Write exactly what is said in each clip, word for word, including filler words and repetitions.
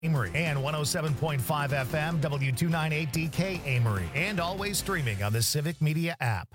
Amory and one oh seven point five F M, W two ninety-eight D K Amory, and always streaming on the Civic Media app.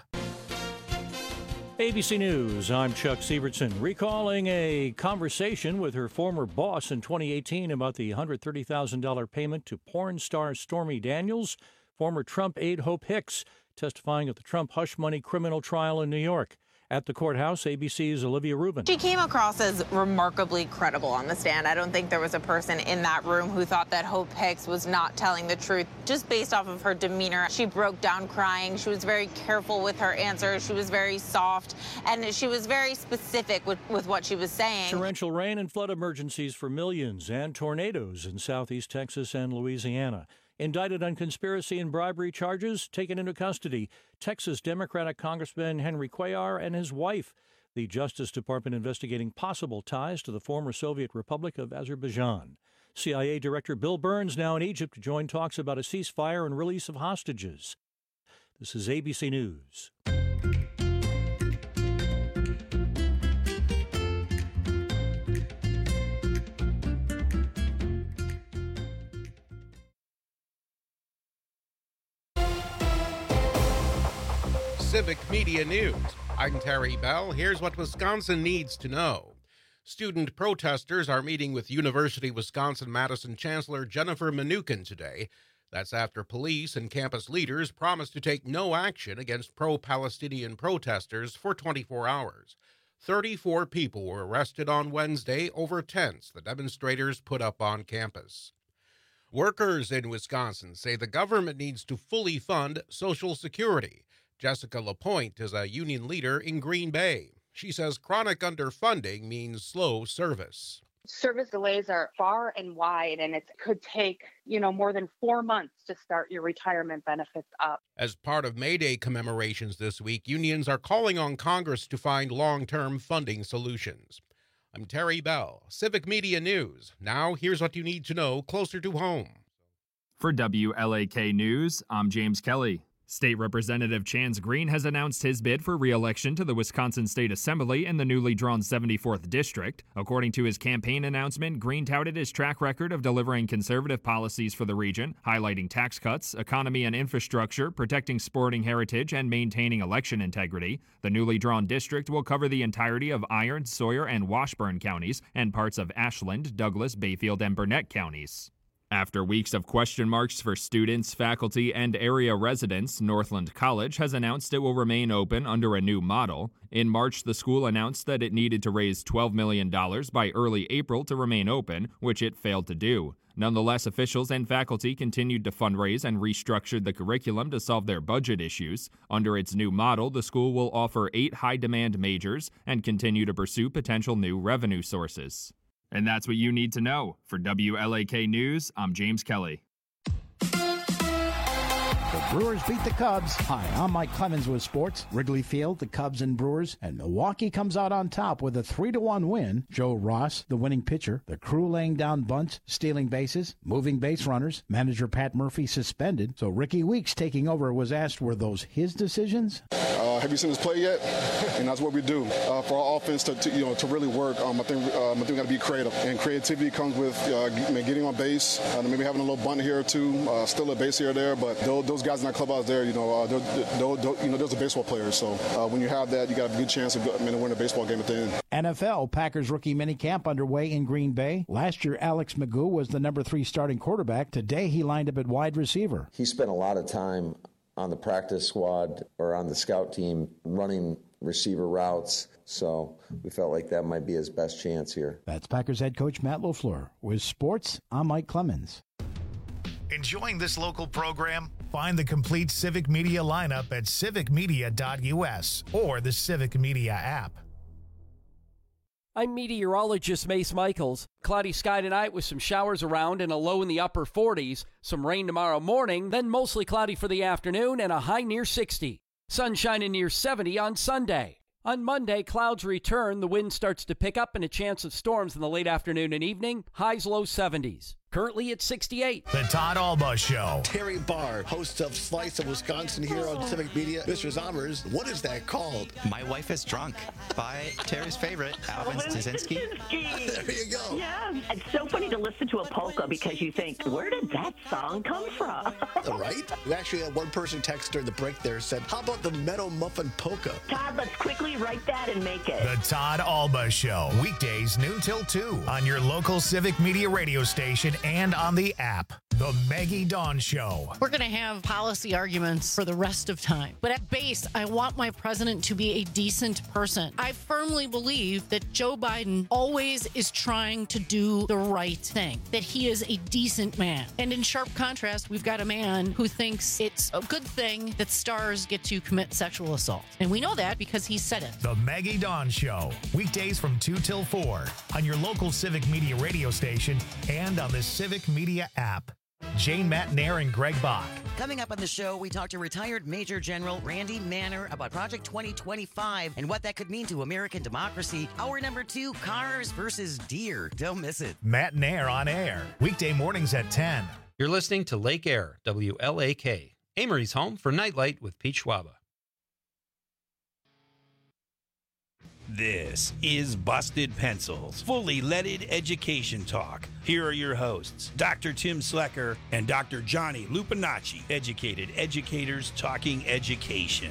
A B C News, I'm Chuck Sievertson. Recalling a conversation with her former boss in twenty eighteen about the one hundred thirty thousand dollars payment to porn star Stormy Daniels, former Trump aide Hope Hicks testifying at the Trump hush money criminal trial in New York. At the courthouse, A B C's Olivia Rubin. She came across as remarkably credible on the stand. I don't think there was a person in that room who thought that Hope Hicks was not telling the truth, just based off of her demeanor. She broke down crying. She was very careful with her answers. She was very soft, and she was very specific with, with what she was saying. Torrential rain and flood emergencies for millions and tornadoes in southeast Texas and Louisiana. Indicted on conspiracy and bribery charges, taken into custody, Texas Democratic Congressman Henry Cuellar and his wife. The Justice Department investigating possible ties to the former Soviet Republic of Azerbaijan. C I A Director Bill Burns now in Egypt to join talks about a ceasefire and release of hostages. This is A B C News. Civic Media News. I'm Terry Bell. Here's what Wisconsin needs to know. Student protesters are meeting with University of Wisconsin-Madison Chancellor Jennifer Mnookin today. That's after police and campus leaders promised to take no action against pro-Palestinian protesters for twenty-four hours. thirty-four people were arrested on Wednesday over tents the demonstrators put up on campus. Workers in Wisconsin say the government needs to fully fund Social Security. Jessica LaPointe is a union leader in Green Bay. She says chronic underfunding means slow service. Service delays are far and wide, and it could take, you know, more than four months to start your retirement benefits up. As part of May Day commemorations this week, unions are calling on Congress to find long-term funding solutions. I'm Terry Bell, Civic Media News. Now, here's what you need to know closer to home. For W L A K News, I'm James Kelly. State Representative Chance Green has announced his bid for re-election to the Wisconsin State Assembly in the newly drawn seventy-fourth District. According to his campaign announcement, Green touted his track record of delivering conservative policies for the region, highlighting tax cuts, economy and infrastructure, protecting sporting heritage, and maintaining election integrity. The newly drawn district will cover the entirety of Iron, Sawyer, and Washburn counties, and parts of Ashland, Douglas, Bayfield, and Burnett counties. After weeks of question marks for students, faculty, and area residents, Northland College has announced it will remain open under a new model. In March, the school announced that it needed to raise twelve million dollars by early April to remain open, which it failed to do. Nonetheless, officials and faculty continued to fundraise and restructured the curriculum to solve their budget issues. Under its new model, the school will offer eight high-demand majors and continue to pursue potential new revenue sources. And that's what you need to know. For W L A K News, I'm James Kelly. The Brewers beat the Cubs. Hi, I'm Mike Clemens with sports. Wrigley Field, the Cubs and Brewers, and Milwaukee comes out on top with a three to one win. Joe Ross, the winning pitcher, the crew laying down bunts, stealing bases, moving base runners. Manager Pat Murphy suspended, so Ricky Weeks taking over was asked, were those his decisions? Uh, have you seen us play yet? And that's what we do. Uh, for our offense to, to you know to really work, um, I think um, I think we got to be creative, and creativity comes with uh, getting on base, uh, maybe having a little bunt here or two, uh, still a base here or there. But those, those guys in that clubhouse there, you know, uh, they're, they're, they're, you know, those are baseball players. So uh, when you have that, you got a good chance of I mean, to win a baseball game at the end. N F L Packers rookie minicamp underway in Green Bay. Last year, Alex Magoo was the number three starting quarterback. Today, he lined up at wide receiver. He spent a lot of time on the practice squad or on the scout team running receiver routes, so we felt like that might be his best chance here. That's Packers head coach Matt LaFleur. With sports, I'm Mike Clemens. Enjoying this local program? Find the complete Civic Media lineup at civic media dot u s or the Civic Media app. I'm meteorologist Mace Michaels. Cloudy sky tonight with some showers around and a low in the upper forties. Some rain tomorrow morning, then mostly cloudy for the afternoon and a high near sixty. Sunshine in near seventy on Sunday. On Monday, clouds return, the wind starts to pick up and a chance of storms in the late afternoon and evening, highs low seventies. currently at sixty-eight. The Todd Alba Show. Terry Barr, host of Slice of Wisconsin here on Civic Media. Mister Zommers, what is that called? My Wife is Drunk by Terry's favorite, Alvin Staszynski. There you go. Yeah, it's so funny to listen to a polka because you think, where did that song come from? Right? We actually had one person text during the break there said, how about the Meadow Muffin Polka? Todd, let's quickly write that and make it. The Todd Alba Show. Weekdays noon till two on your local Civic Media radio station and on the app. The Maggie Dawn Show. We're going to have policy arguments for the rest of time. But at base, I want my president to be a decent person. I firmly believe that Joe Biden always is trying to do the right thing, that he is a decent man. And in sharp contrast, we've got a man who thinks it's a good thing that stars get to commit sexual assault. And we know that because he said it. The Maggie Dawn Show. Weekdays from two till four on your local Civic Media radio station and on the Civic Media app. Jane Matnair and Greg Bach. Coming up on the show, we talk to retired Major General Randy Manner about Project twenty twenty-five and what that could mean to American democracy. Hour number two, cars versus deer. Don't miss it. Matnair on air. Weekday mornings at ten. You're listening to Lake Air, W L A K. Amory's home for Nightlight with Pete Schwaba. This is Busted Pencils, fully leaded education talk. Here are your hosts, Doctor Tim Slecker and Doctor Johnny Lupinacci, educated educators talking education.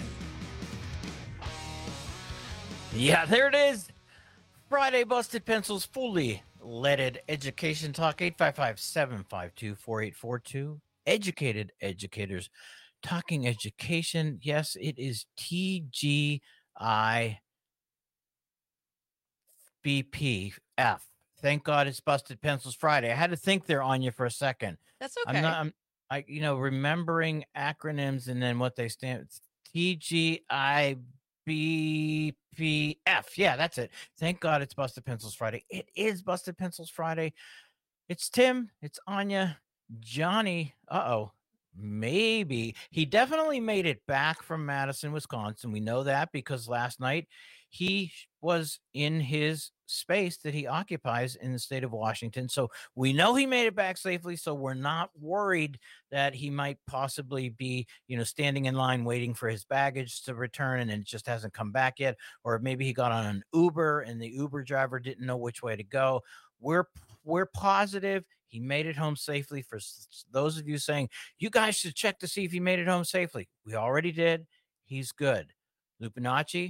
Yeah, there it is. Friday Busted Pencils, fully leaded education talk. Eight five five, seven five two, four eight four two. Educated educators talking education. Yes, it is T G I B P F. Thank God it's Busted Pencils Friday. I had to think there on you for a second. That's okay. I'm not, I'm, I, you know, remembering acronyms and then what they stand. T G I B P F. Yeah, that's it. Thank God it's Busted Pencils Friday. It is Busted Pencils Friday. It's Tim. It's Anya. Johnny. Uh-oh. Maybe. He definitely made it back from Madison, Wisconsin. We know that because last night he was in his space that he occupies in the state of Washington. So we know he made it back safely. So we're not worried that he might possibly be, you know, standing in line waiting for his baggage to return and it just hasn't come back yet. Or maybe he got on an Uber and the Uber driver didn't know which way to go. We're we're positive he made it home safely. For those of you saying, you guys should check to see if he made it home safely. We already did. He's good. Lupinacci,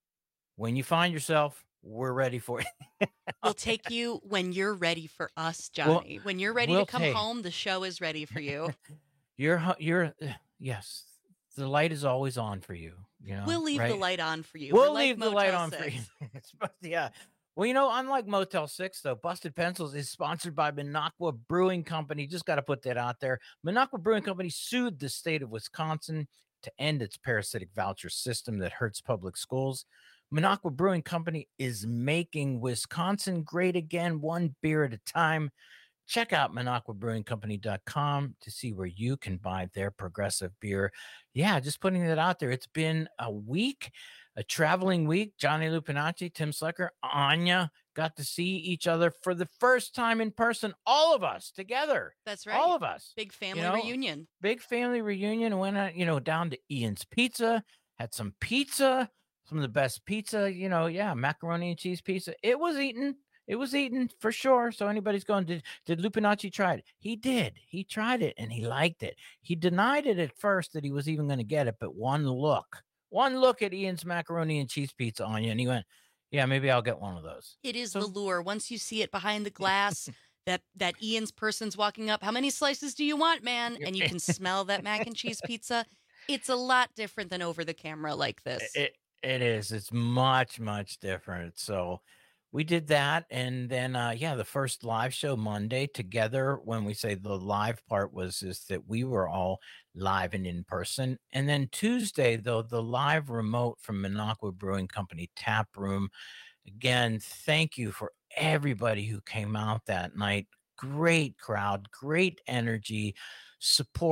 when you find yourself, we're ready for it. We'll take you when you're ready for us, Johnny. Well, when you're ready we'll to come take... home, the show is ready for you. you're, you're, yes. The light is always on for you. You know, we'll leave right? the light on for you. We'll We're leave like the light on six. for you. Yeah. Well, you know, unlike Motel six, though, Busted Pencils is sponsored by Minocqua Brewing Company. Just got to put that out there. Minocqua Brewing Company sued the state of Wisconsin to end its parasitic voucher system that hurts public schools. Minocqua Brewing Company is making Wisconsin great again, one beer at a time. Check out Minocqua Brewing Company dot com to see where you can buy their progressive beer. Yeah, just putting that out there. It's been a week, a traveling week. Johnny Lupinacci, Tim Slecker, Anya got to see each other for the first time in person. All of us together. That's right. All of us. Big family you know, reunion. Big family reunion. Went out, you know, down to Ian's Pizza, had some pizza, some of the best pizza, you know, yeah, macaroni and cheese pizza. It was eaten. It was eaten for sure. So anybody's going, did, did Lupinacci try it? He did. He tried it and he liked it. He denied it at first that he was even going to get it, but one look, one look at Ian's macaroni and cheese pizza on you, and he went, yeah, maybe I'll get one of those. It is so, the lure. Once you see it behind the glass, that, that Ian's person's walking up, how many slices do you want, man? And you can smell that mac and cheese pizza. It's a lot different than over the camera like this. It, it is. It's much, much different. So we did that. And then, uh, yeah, the first live show Monday together, when we say the live part was is that we were all live and in person. And then Tuesday, though, the live remote from Minocqua Brewing Company Tap Room. Again, thank you for everybody who came out that night. Great crowd, great energy, support.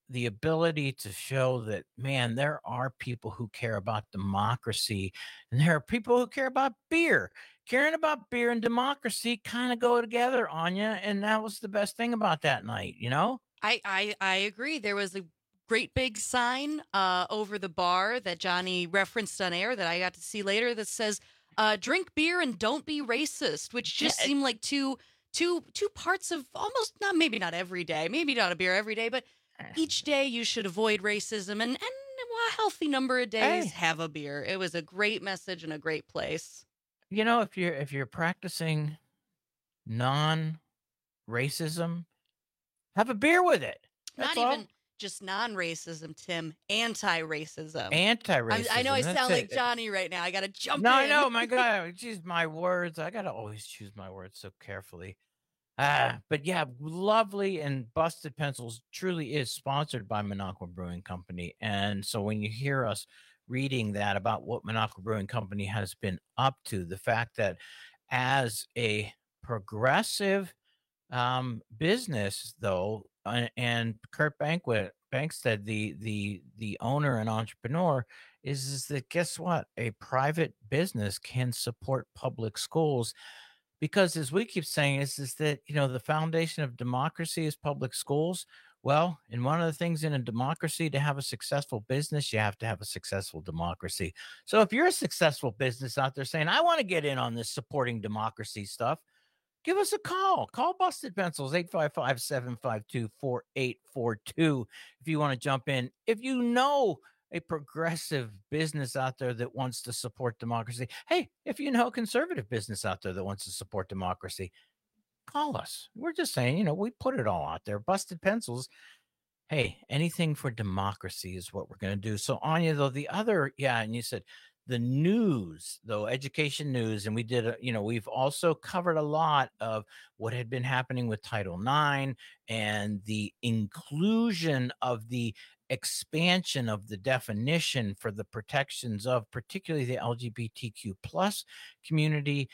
the ability to show that, man, there are people who care about democracy, and there are people who care about beer. Caring about beer and democracy kind of go together, Anya, and that was the best thing about that night, you know? I, I I agree. There was a great big sign uh, over the bar that Johnny referenced on air that I got to see later that says, uh, "Drink beer and don't be racist," which just Yeah. seemed like two two two parts of almost not maybe not every day, maybe not a beer every day, but each day you should avoid racism and and a healthy number of days Hey. have a beer. It was a great message and a great place. You know, if you're if you're practicing non-racism, have a beer with it. That's Not all. even just non-racism, Tim. Anti-racism. Anti-racism. I'm- I know I that's sound like it. Johnny right now. I got to jump No, in. I know. My God, choose my words. I gotta always choose my words so carefully. Ah, but yeah, lovely and Busted Pencils truly is sponsored by Minocqua Brewing Company, and so when you hear us reading that about what Minocqua Brewing Company has been up to, the fact that as a progressive um, business, though, uh, and Kurt Banquet Bankstead, the the the owner and entrepreneur, is, is that guess what? A private business can support public schools because, as we keep saying, is is that you know the foundation of democracy is public schools. Well, and one of the things in a democracy to have a successful business, you have to have a successful democracy. So if you're a successful business out there saying, I want to get in on this supporting democracy stuff, give us a call. Call Busted Pencils, eight five five, seven five two, four eight four two if you want to jump in. If you know a progressive business out there that wants to support democracy, hey, if you know a conservative business out there that wants to support democracy, call us. We're just saying, you know, we put it all out there. Busted Pencils. Hey, anything for democracy is what we're going to do. So, Anya, though, the other, yeah, and you said the news, though, education news, and we did, a, you know, we've also covered a lot of what had been happening with Title nine and the inclusion of the expansion of the definition for the protections of particularly the L G B T Q plus community,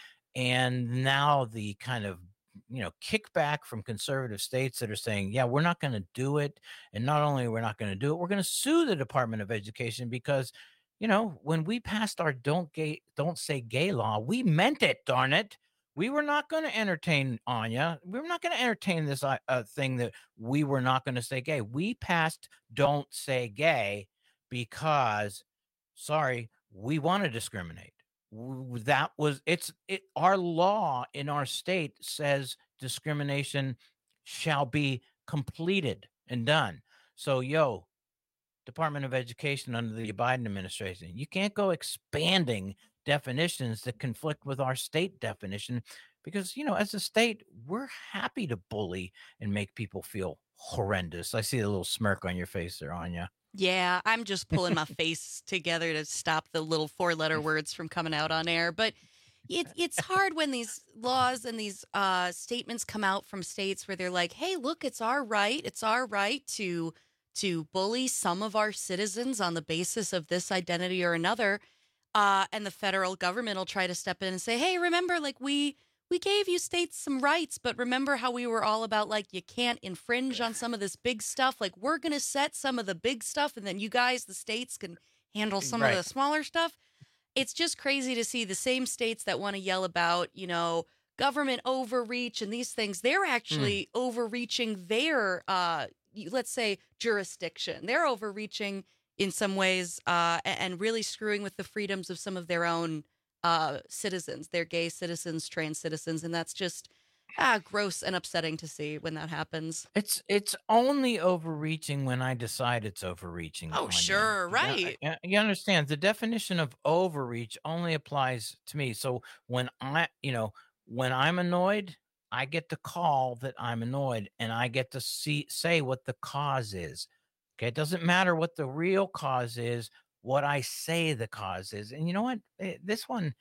and now the kind of you know kickback from conservative states that are saying, yeah, we're not going to do it, and not only we're not going to do it, we're going to sue the Department of Education because you know when we passed our don't gay don't say gay law, we meant it, darn it. We were not going to entertain, Anya. We were not going to entertain this uh, uh, thing that we were not going to say gay. We passed don't say gay because, sorry, we want to discriminate. W- That was it's it. Our law in our state says discrimination shall be completed and done. So, yo, Department of Education under the Biden administration, you can't go expanding definitions that conflict with our state definition because, you know, as a state, we're happy to bully and make people feel horrendous. I see a little smirk on your face there, Anya. Yeah, I'm just pulling my face together to stop the little four-letter words from coming out on air. But it, it's hard when these laws and these uh, statements come out from states where they're like, hey, look, it's our right. It's our right to to bully some of our citizens on the basis of this identity or another. Uh, and the federal government will try to step in and say, hey, remember, like we we gave you states some rights, but remember how we were all about like you can't infringe on some of this big stuff. Like we're going to set some of the big stuff and then you guys, the states, can handle some Right. of the smaller stuff. It's just crazy to see the same states that want to yell about, you know, government overreach and these things. They're actually overreaching their, uh, y- let's say, jurisdiction. They're overreaching in some ways uh, a- and really screwing with the freedoms of some of their own uh, citizens, their gay citizens, trans citizens. And that's just ah, gross and upsetting to see when that happens. It's it's only overreaching when I decide it's overreaching. Oh, Anya. sure, Yeah, right. yeah, you understand the definition of overreach only applies to me. So when I, you know, when I'm annoyed, I get to call that I'm annoyed, and I get to see say what the cause is. Okay, it doesn't matter what the real cause is. What I say the cause is, and you know what? Eh, This one,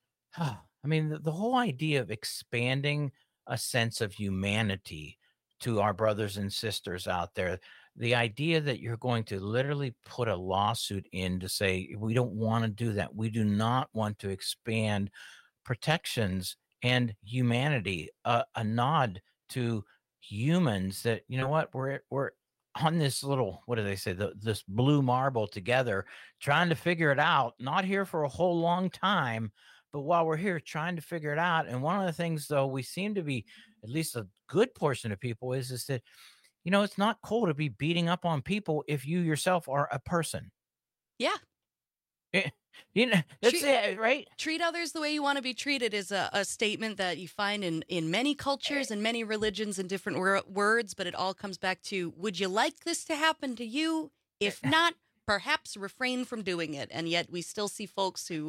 I mean, the, the whole idea of expanding a sense of humanity to our brothers and sisters out there, the idea that you're going to literally put a lawsuit in to say, we don't want to do that. We do not want to expand protections and humanity, a, a nod to humans that, you know what, we're, we're on this little, what do they say, the, this blue marble together, trying to figure it out, not here for a whole long time, but while we're here trying to figure it out. And one of the things, though, we seem to be, at least a good portion of people, is, is that, you know, it's not cool to be beating up on people if you yourself are a person. Yeah. It, you know, that's treat, it, right? Treat others the way you want to be treated is a, a statement that you find in, in many cultures and many religions and different wor- words, but it all comes back to, would you like this to happen to you? If not, perhaps refrain from doing it. And yet we still see folks who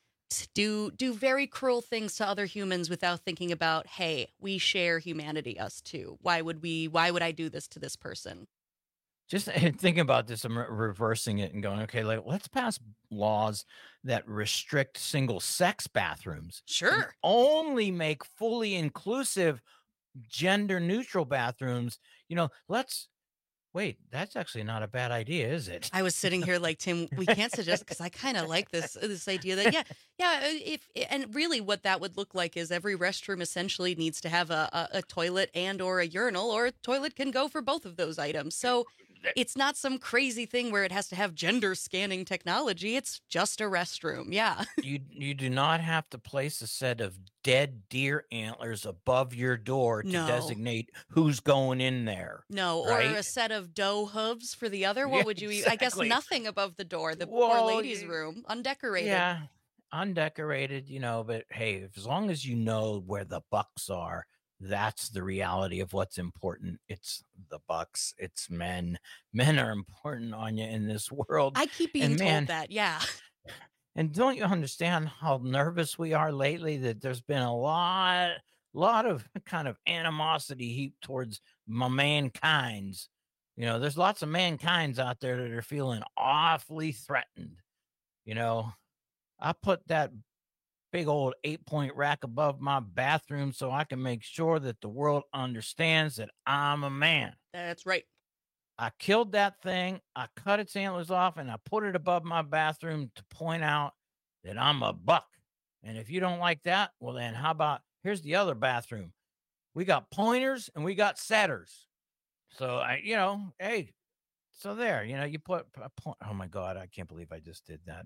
do do very cruel things to other humans without thinking about, hey, we share humanity, us too. Why would we, why would I do this to this person? Just thinking about this, I'm re- reversing it and going, okay, like, let's pass laws that restrict single sex bathrooms. Sure. Only make fully inclusive, gender neutral bathrooms. You know, let's wait, that's actually not a bad idea, is it? I was sitting here like, Tim, we can't suggest, because I kind of like this this idea that, yeah, yeah, if and really what that would look like is every restroom essentially needs to have a, a, a toilet and or a urinal, or a toilet can go for both of those items. So it's not some crazy thing where it has to have gender scanning technology. It's just a restroom. Yeah. You you do not have to place a set of dead deer antlers above your door to No. designate who's going in there. No, right? or a set of doe hooves for the other. What Yeah, would you? I guess exactly. nothing above the door. The Well, poor ladies' room, undecorated. Yeah, undecorated, you know, but hey, as long as you know where the bucks are, that's the reality of what's important. It's the bucks, it's men. Men are important, Anya, in this world. I keep being And man, told that. Yeah. And don't you understand how nervous we are lately that there's been a lot, lot of kind of animosity heaped towards my mankinds. You know, there's lots of mankinds out there that are feeling awfully threatened. You know, I put that big old eight point rack above my bathroom so I can make sure that the world understands that I'm a man. That's right. I killed that thing. I cut its antlers off and I put it above my bathroom to point out that I'm a buck. And if you don't like that, well, then how about here's the other bathroom? We got pointers and we got setters. So I, you know, hey, so there, you know, you put a point. Oh my God, I can't believe I just did that.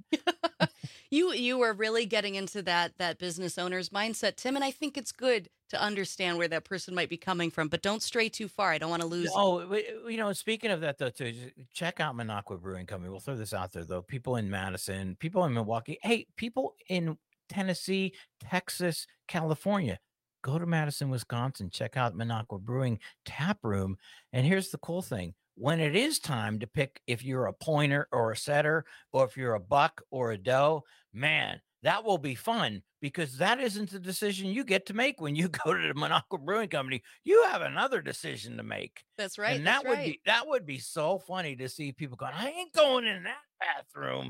You you were really getting into that that business owner's mindset, Tim, and I think it's good to understand where that person might be coming from, but don't stray too far. I don't want to lose. Oh, you know, speaking of that, though, too, check out Minocqua Brewing Company. We'll throw this out there, though. People in Madison, people in Milwaukee, hey, people in Tennessee, Texas, California, go to Madison, Wisconsin. Check out Minocqua Brewing Tap Room. And here's the cool thing. When it is time to pick if you're a pointer or a setter, or if you're a buck or a doe, man, that will be fun, because that isn't the decision you get to make when you go to the Minocqua Brewing Company. You have another decision to make. That's right. And that's that would right. be that would be so funny to see people going, I ain't going in that bathroom.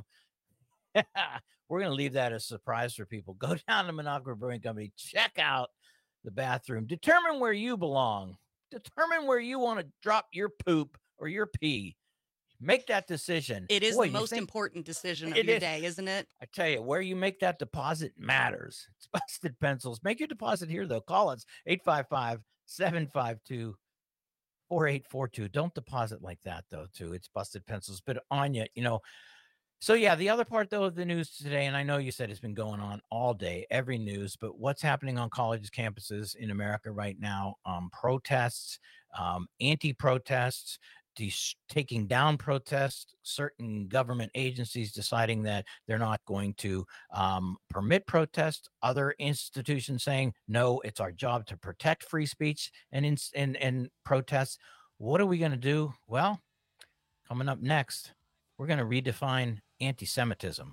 We're gonna leave that as a surprise for people. Go down to Minocqua Brewing Company, check out the bathroom, determine where you belong, determine where you want to drop your poop or your pee. Make that decision. It is Boy, the you most think- important decision of It your is. day, isn't it? I tell you, where you make that deposit matters. It's Busted Pencils. Make your deposit here, though. Call us eight five five, seven five two, four eight four two. Don't deposit like that, though, too. It's Busted Pencils. But Anya, you know, so yeah, the other part, though, of the news today, and I know you said it's been going on all day, every news, but what's happening on colleges, campuses in America right now, um, protests, um, anti-protests, These taking down protests, certain government agencies deciding that they're not going to um, permit protests, other institutions saying, no, it's our job to protect free speech and, in, and, and protests. What are we going to do? Well, coming up next, we're going to redefine anti-Semitism.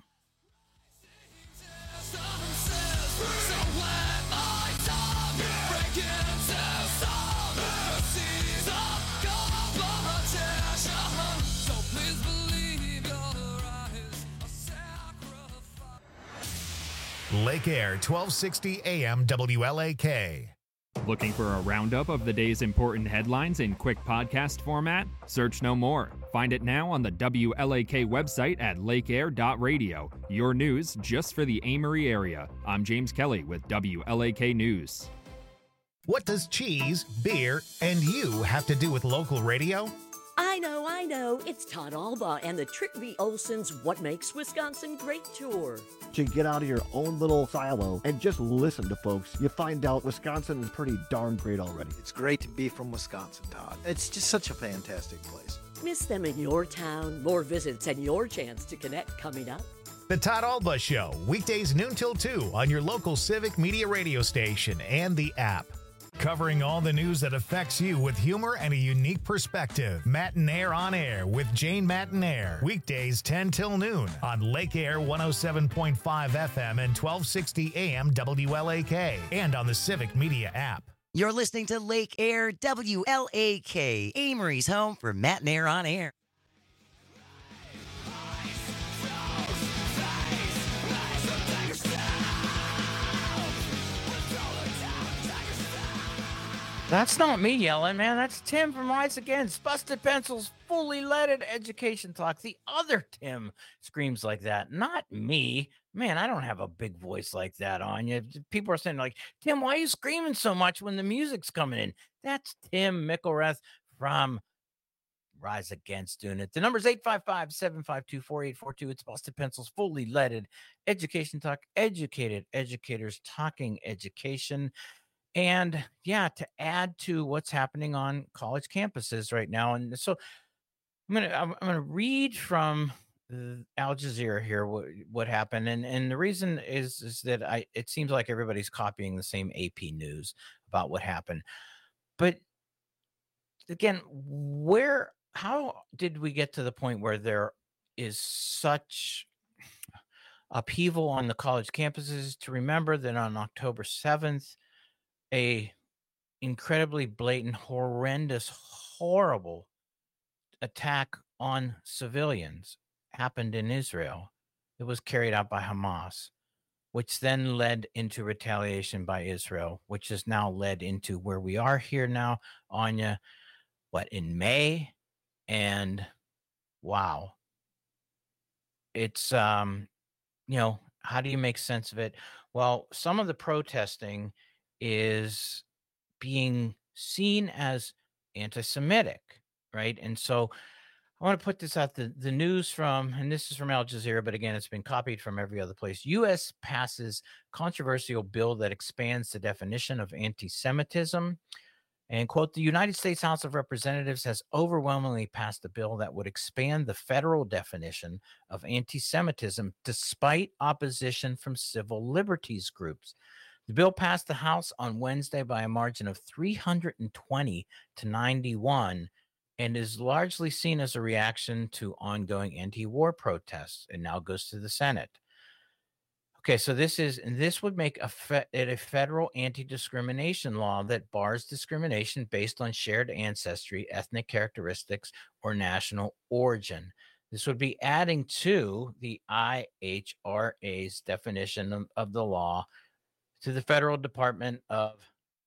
Lake Air, twelve sixty A M W L A K. Looking for a roundup of the day's important headlines in quick podcast format? Search no more. Find it now on the W L A K website at lake air dot radio. Your news just for the Amory area. I'm James Kelly with W L A K News. What does cheese, beer, and you have to do with local radio? I I know, I know. It's Todd Alba and the Trick V. Olson's What Makes Wisconsin Great tour. To get out of your own little silo and just listen to folks, you find out Wisconsin is pretty darn great already. It's great to be from Wisconsin, Todd. It's just such a fantastic place. Miss them in your town? More visits and your chance to connect coming up. The Todd Alba Show, weekdays noon till two on your local Civic Media radio station and the app. Covering all the news that affects you with humor and a unique perspective. Matinaire on Air with Jane Matinaire. Weekdays ten till noon on Lake Air one oh seven point five F M and twelve sixty A M W L A K and on the Civic Media app. You're listening to Lake Air W L A K, Amory's home for Matinaire on Air. That's not me yelling, man. That's Tim from Rise Against. Busted Pencils, fully leaded education talk. The other Tim screams like that, not me. Man, I don't have a big voice like that on you. People are saying, like, Tim, why are you screaming so much when the music's coming in? That's Tim Mickelrath from Rise Against doing it. The number's eight five five, seven five two, four eight four two. It's Busted Pencils, fully leaded education talk. Educated educators talking education. And yeah, to add to what's happening on college campuses right now. And so I'm going to, I'm, I'm going to read from uh, Al Jazeera here, what, what happened. And, and the reason is, is that I, it seems like everybody's copying the same A P news about what happened. But again, where, how did we get to the point where there is such upheaval on the college campuses? To remember that on October seventh, a incredibly blatant, horrendous, horrible attack on civilians happened in Israel. It was carried out by Hamas, which then led into retaliation by Israel, which has now led into where we are here now, Anya, what, in May? And wow. It's, um, you know, how do you make sense of it? Well, some of the protesting is being seen as anti-Semitic, right? And so I want to put this out, the, the news from, and this is from Al Jazeera, but again, it's been copied from every other place. U S passes controversial bill that expands the definition of anti-Semitism. And quote, the United States House of Representatives has overwhelmingly passed a bill that would expand the federal definition of anti-Semitism despite opposition from civil liberties groups. The bill passed the House on Wednesday by a margin of three hundred twenty to ninety-one and is largely seen as a reaction to ongoing anti-war protests. It now goes to the Senate. Okay, so this is, and this would make a, fe- a federal anti-discrimination law that bars discrimination based on shared ancestry, ethnic characteristics, or national origin. This would be adding to the I H R A's definition of, of the law to the Federal Department of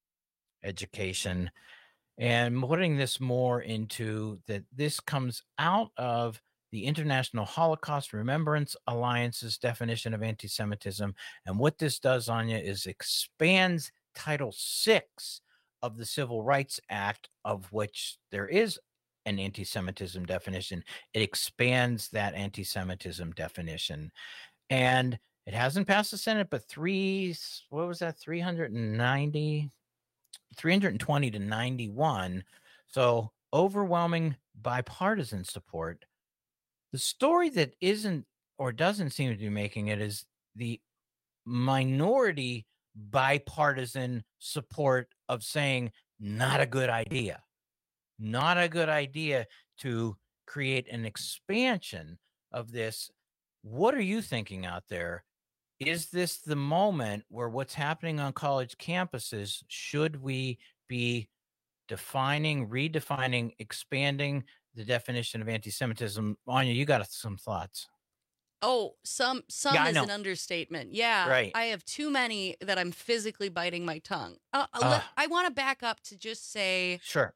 Education, and putting this more into that this comes out of the International Holocaust Remembrance Alliance's definition of anti-Semitism. And what this does, Anya, is expands Title six of the Civil Rights Act, of which there is an anti-Semitism definition. It expands that anti-Semitism definition. And it hasn't passed the Senate, but three, what was that, three hundred ninety, three hundred twenty to ninety-one. So overwhelming bipartisan support. The story that isn't or doesn't seem to be making it is the minority bipartisan support of saying not a good idea, not a good idea to create an expansion of this. What are you thinking out there? Is this the moment where what's happening on college campuses, should we be defining, redefining, expanding the definition of anti-Semitism? Anya, you got some thoughts. Oh, some some Yeah, I is know. an understatement. Yeah, Right. I have too many that I'm physically biting my tongue. Uh, uh, Ugh. let- I want to back up to just say, Sure.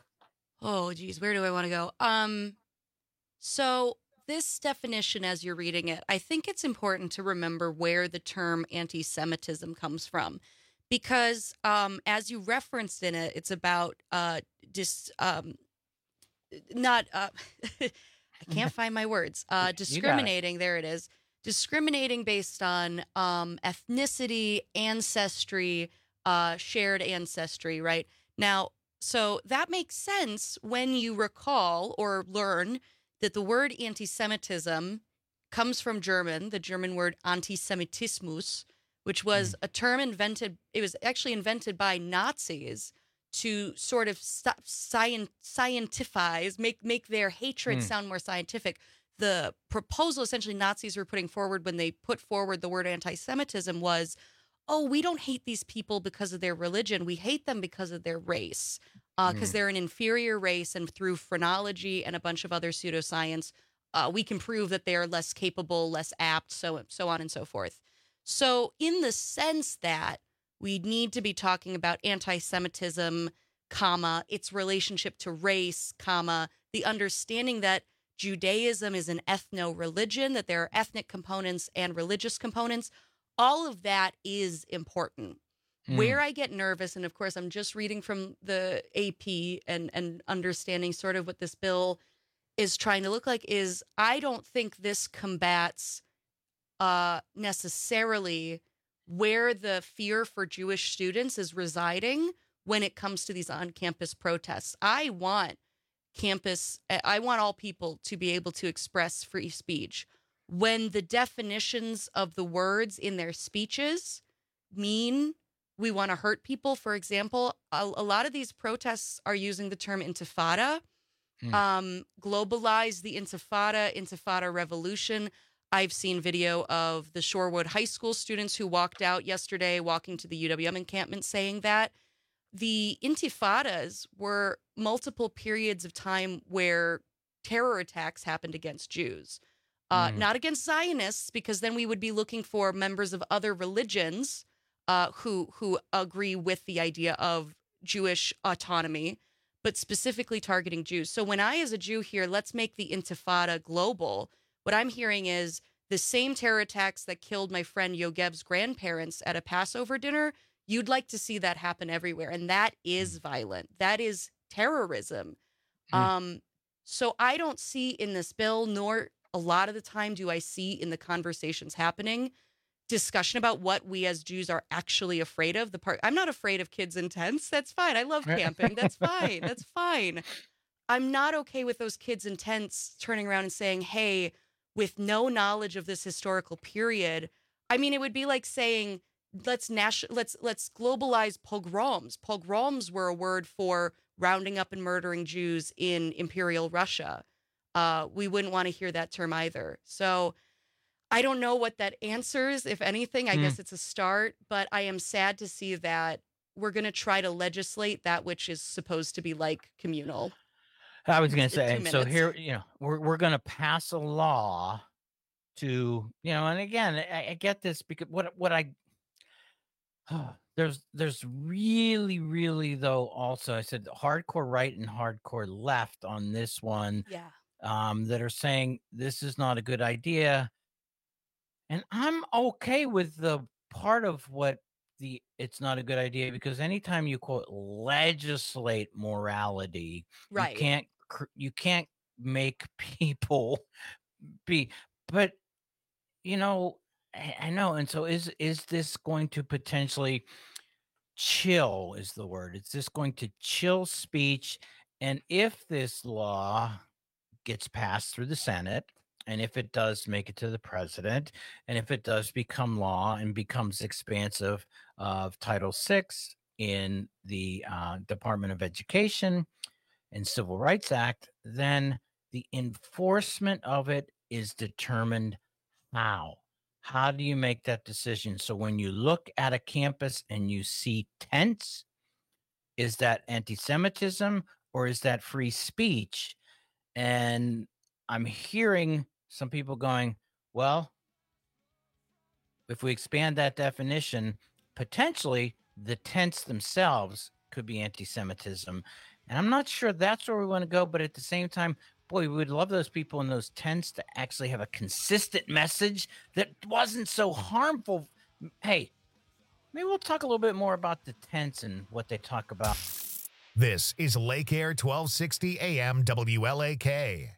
oh, geez, where do I want to go? Um, so this definition, as you're reading it, I think it's important to remember where the term anti-Semitism comes from, because um, as you referenced in it, it's about uh, dis, um, not, uh, I can't find my words. Uh, discriminating, there it is. Discriminating based on um, ethnicity, ancestry, uh, shared ancestry, right? Now, so that makes sense when you recall or learn that the word anti-Semitism comes from German, the German word Antisemitismus, which was mm. a term invented, it was actually invented by Nazis to sort of sci- scientifize, make, make their hatred mm. sound more scientific. The proposal essentially Nazis were putting forward when they put forward the word anti-Semitism was, oh, we don't hate these people because of their religion. We hate them because of their race, because uh, mm. they're an inferior race. And through phrenology and a bunch of other pseudoscience, uh, we can prove that they are less capable, less apt, so, so on and so forth. So in the sense that we need to be talking about anti-Semitism, comma, its relationship to race, comma, the understanding that Judaism is an ethno-religion, that there are ethnic components and religious components. All of that is important. Mm. Where I get nervous, and of course, I'm just reading from the A P and, and understanding sort of what this bill is trying to look like, is I don't think this combats uh, necessarily where the fear for Jewish students is residing when it comes to these on-campus protests. I want campus, I want all people to be able to express free speech. When the definitions of the words in their speeches mean we want to hurt people, for example, a, a lot of these protests are using the term intifada, hmm. um, globalize the intifada, intifada revolution. I've seen video of the Shorewood High School students who walked out yesterday, walking to the U W M encampment, saying that the intifadas were multiple periods of time where terror attacks happened against Jews. Uh, mm. Not against Zionists, because then we would be looking for members of other religions uh, who who agree with the idea of Jewish autonomy, but specifically targeting Jews. So when I, as a Jew, hear, let's make the Intifada global, what I'm hearing is the same terror attacks that killed my friend Yogev's grandparents at a Passover dinner, you'd like to see that happen everywhere. And that is violent. That is terrorism. Mm. Um, so I don't see in this bill, nor a lot of the time do I see in the conversations happening, discussion about what we as Jews are actually afraid of. The part I'm not afraid of kids in tents. That's fine. I love camping. That's fine. That's fine. I'm not okay with those kids in tents turning around and saying, hey, with no knowledge of this historical period, I mean, it would be like saying, let's national, let's let's globalize pogroms. Pogroms were a word for rounding up and murdering Jews in Imperial Russia. Uh, we wouldn't want to hear that term either. So I don't know what that answers, if anything. I mm. guess it's a start, but I am sad to see that we're going to try to legislate that which is supposed to be like communal. I was going to say, so here, you know, we're we're going to pass a law to, you know, and again, I, I get this because what what I oh, there's there's really really though also I said hardcore right and hardcore left on this one. Yeah. Um, that are saying this is not a good idea. And I'm okay with the part of what the it's not a good idea, because anytime you quote legislate morality, right, you can't you can't make people be. But you know, I, I know. And so is is this going to potentially chill? Is the word? Is this going to chill speech? And if this law gets passed through the Senate, and if it does make it to the president, and if it does become law and becomes expansive of Title six in the uh, Department of Education and Civil Rights Act, then the enforcement of it is determined how. How do you make that decision? So when you look at a campus and you see tents, is that anti-Semitism or is that free speech? And I'm hearing some people going, well, if we expand that definition, potentially the tents themselves could be anti-Semitism. And I'm not sure that's where we want to go. But at the same time, boy, we would love those people in those tents to actually have a consistent message that wasn't so harmful. Hey, maybe we'll talk a little bit more about the tents and what they talk about. This is Lake Air twelve sixty A M W L A K.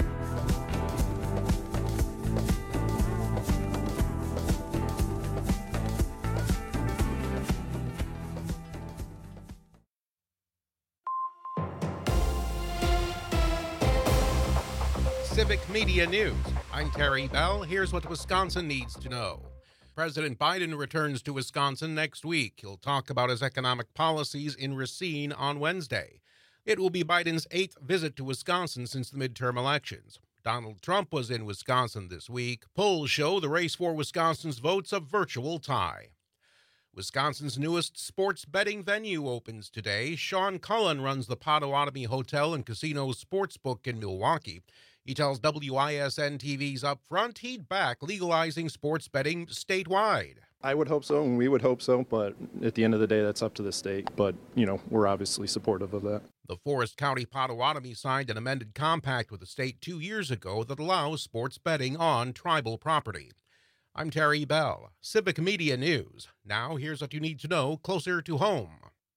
Civic Media News. I'm Terry Bell. Here's what Wisconsin needs to know. President Biden returns to Wisconsin next week. He'll talk about his economic policies in Racine on Wednesday. It will be Biden's eighth visit to Wisconsin since the midterm elections. Donald Trump was in Wisconsin this week. Polls show the race for Wisconsin's votes a virtual tie. Wisconsin's newest sports betting venue opens today. Sean Cullen runs the Potawatomi Hotel and Casino Sportsbook in Milwaukee. He tells W I S N T V's Upfront he'd back legalizing sports betting statewide. I would hope so, and we would hope so, but at the end of the day, that's up to the state. But, you know, we're obviously supportive of that. The Forest County Potawatomi signed an amended compact with the state two years ago that allows sports betting on tribal property. I'm Terry Bell, Civic Media News. Now here's what you need to know closer to home.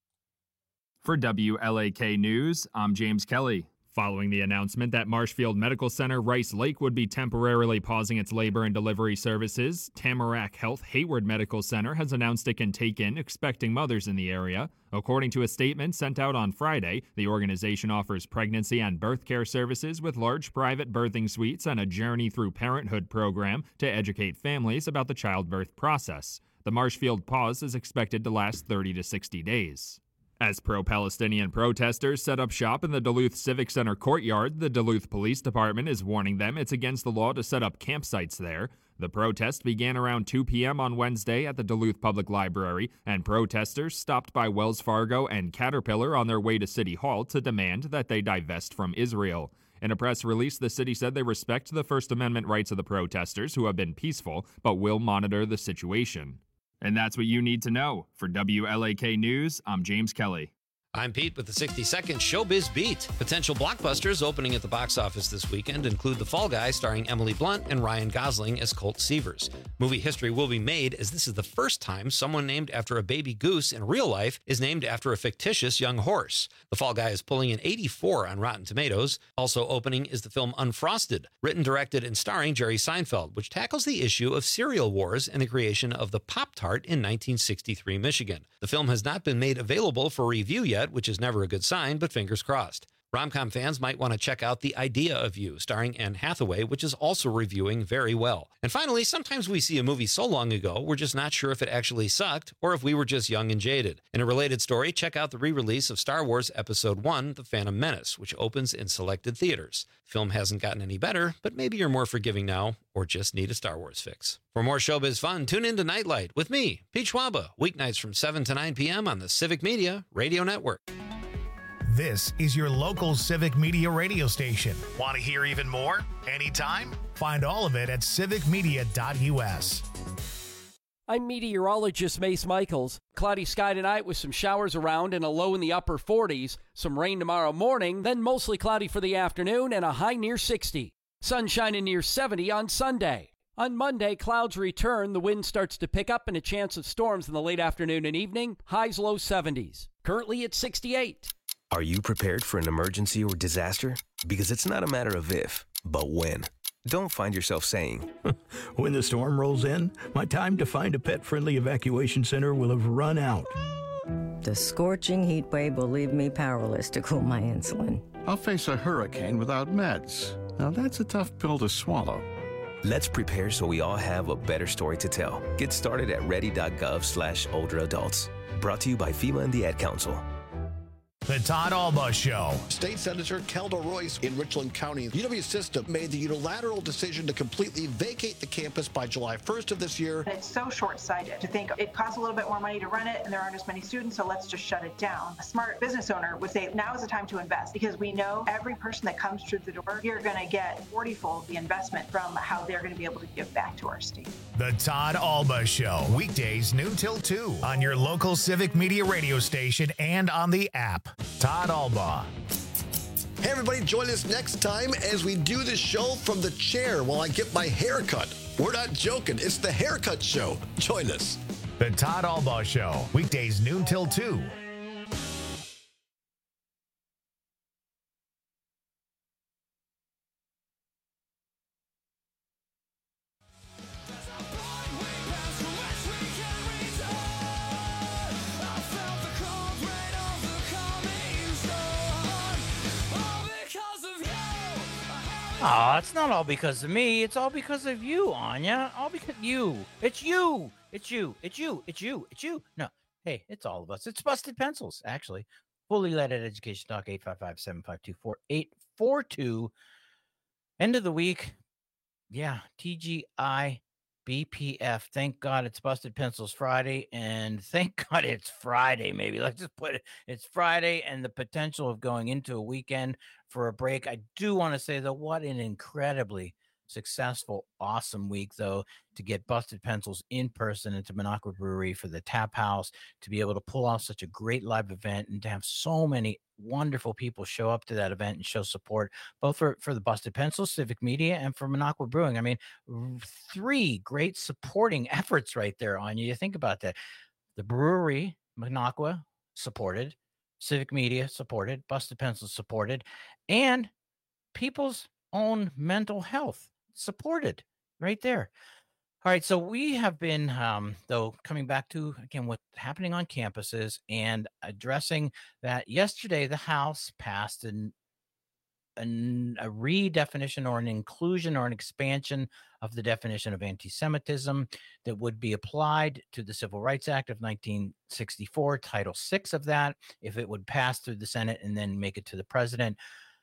For W L A K News, I'm James Kelly. Following the announcement that Marshfield Medical Center Rice Lake would be temporarily pausing its labor and delivery services, Tamarack Health Hayward Medical Center has announced it can take in expecting mothers in the area. According to a statement sent out on Friday, the organization offers pregnancy and birth care services with large private birthing suites and a Journey Through Parenthood program to educate families about the childbirth process. The Marshfield pause is expected to last thirty to sixty days. As pro-Palestinian protesters set up shop in the Duluth Civic Center courtyard, the Duluth Police Department is warning them it's against the law to set up campsites there. The protest began around two p.m. on Wednesday at the Duluth Public Library, and protesters stopped by Wells Fargo and Caterpillar on their way to City Hall to demand that they divest from Israel. In a press release, the city said they respect the First Amendment rights of the protesters, who have been peaceful, but will monitor the situation. And that's what you need to know. For W L A K News, I'm James Kelly. I'm Pete with the sixty second Showbiz Beat. Potential blockbusters opening at the box office this weekend include The Fall Guy starring Emily Blunt and Ryan Gosling as Colt Seavers. Movie history will be made as this is the first time someone named after a baby goose in real life is named after a fictitious young horse. The Fall Guy is pulling an eighty-four on Rotten Tomatoes. Also opening is the film Unfrosted, written, directed, and starring Jerry Seinfeld, which tackles the issue of cereal wars and the creation of the Pop-Tart in nineteen sixty-three Michigan. The film has not been made available for review yet, which is never a good sign, but fingers crossed. Rom-com fans might want to check out The Idea of You, starring Anne Hathaway, which is also reviewing very well. And finally, sometimes we see a movie so long ago, we're just not sure if it actually sucked or if we were just young and jaded. In a related story, check out the re-release of Star Wars Episode one, The Phantom Menace, which opens in selected theaters. The film hasn't gotten any better, but maybe you're more forgiving now or just need a Star Wars fix. For more showbiz fun, tune in to Nightlight with me, Pete Schwaba, weeknights from seven to nine p.m. on the Civic Media Radio Network. This is your local Civic Media radio station. Want to hear even more? Anytime? Find all of it at civic media dot u s. I'm meteorologist Mace Michaels. Cloudy sky tonight with some showers around and a low in the upper forties. Some rain tomorrow morning, then mostly cloudy for the afternoon and a high near sixty. Sunshine near seventy on Sunday. On Monday, clouds return, the wind starts to pick up and a chance of storms in the late afternoon and evening. Highs low seventies. Currently at sixty-eight. Are you prepared for an emergency or disaster? Because it's not a matter of if, but when. Don't find yourself saying, when the storm rolls in, my time to find a pet-friendly evacuation center will have run out. The scorching heat wave will leave me powerless to cool my insulin. I'll face a hurricane without meds. Now that's a tough pill to swallow. Let's prepare so we all have a better story to tell. Get started at ready.gov slash older adults. Brought to you by FEMA and the Ad Council. The Todd Alba Show. State Senator Kelda Royce in Richland County. U W System made the unilateral decision to completely vacate the campus by July first of this year. It's so short-sighted to think it costs a little bit more money to run it and there aren't as many students, so let's just shut it down. A smart business owner would say now is the time to invest because we know every person that comes through the door, you're going to get forty-fold the investment from how they're going to be able to give back to our state. The Todd Alba Show. Weekdays noon till two on your local Civic Media radio station and on the app. Todd Alba. Hey, everybody, join us next time as we do the show from the chair while I get my hair cut. We're not joking. It's the Haircut Show. Join us. The Todd Alba Show. Weekdays noon till two Oh, it's not all because of me. It's all because of you, Anya. All because you. It's you. It's you. It's you. It's you. It's you. No. Hey, it's all of us. It's Busted Pencils, actually. Fully Leaded Education Talk, eight five five, seven five two, four eight four two. End of the week. Yeah, T G I B P F. Thank God it's Busted Pencils Friday, and thank God it's Friday, maybe. Let's just put it, it's Friday, and the potential of going into a weekend for a break. I do want to say, though, what an incredibly successful, awesome week, though, to get Busted Pencils in person into Minocqua Brewery for the Tap House, to be able to pull off such a great live event and to have so many wonderful people show up to that event and show support, both for, for the Busted Pencils, Civic Media, and for Minocqua Brewing. I mean, three great supporting efforts right there, Anya. You think about that. The brewery, Minocqua, supported, Civic Media supported, Busted Pencils supported, and people's own mental health supported right there. All right, so we have been, um, though, coming back to, again, what's happening on campuses and addressing that. Yesterday, the House passed an, an, a redefinition or an inclusion or an expansion of the definition of anti-Semitism that would be applied to the Civil Rights Act of nineteen sixty-four, Title six of that, if it would pass through the Senate and then make it to the president.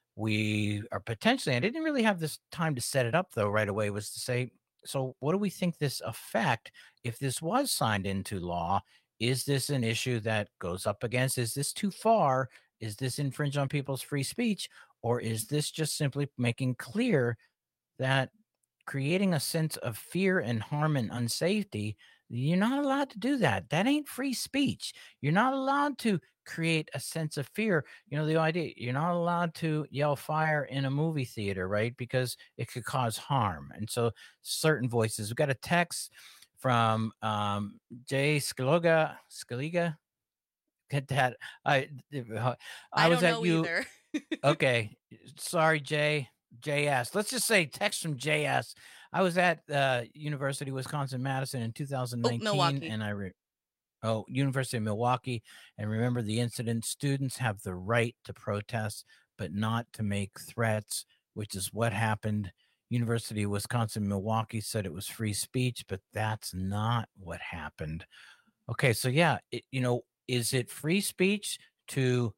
We are potentially, I didn't really have this time to set it up, though, right away, was to say, so what do we think this effect, if this was signed into law, is this an issue that goes up against, is this too far? Is this infringe on people's free speech? Or is this just simply making clear that creating a sense of fear and harm and unsafety, you're not allowed to do that. That ain't free speech. You're not allowed to create a sense of fear. You know, the idea, you're not allowed to yell fire in a movie theater, right? Because it could cause harm. And so certain voices, we've got a text from um, Jay Scaliga, Scaliga. Get that. I, I, I was don't at know you. either. Okay. Sorry, Jay. J S. Let's just say text from J S. I was at uh, University of Wisconsin-Madison in two thousand nineteen, Oh, Milwaukee. and I re- oh University of Milwaukee, and remember the incident. Students have the right to protest, but not to make threats, which is what happened. University of Wisconsin-Milwaukee said it was free speech, but that's not what happened. Okay, so yeah, it, you know, is it free speech to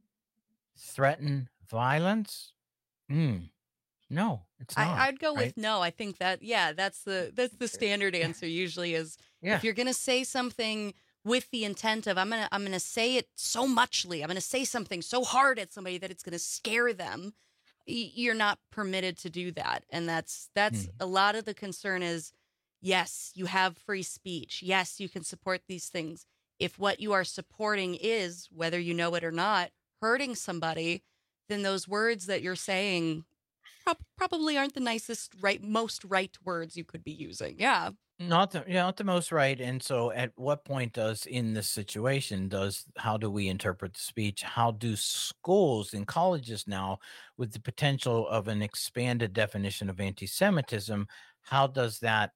threaten violence? Hmm. No, it's not. I, I'd go right? with no. I think that, yeah, that's the that's the standard answer usually is Yeah. if you're going to say something with the intent of I'm going to I'm going to say it so muchly, I'm going to say something so hard at somebody that it's going to scare them, y- you're not permitted to do that. And that's that's Hmm. a lot of the concern is, yes, you have free speech. Yes, you can support these things. If what you are supporting is, whether you know it or not, hurting somebody, then those words that you're saying prob- probably aren't the nicest, right, most right words you could be using. Yeah. Not the, yeah, not the most right. And so at what point does, in this situation, does, how do we interpret the speech? How do schools and colleges now, with the potential of an expanded definition of anti-Semitism, how does that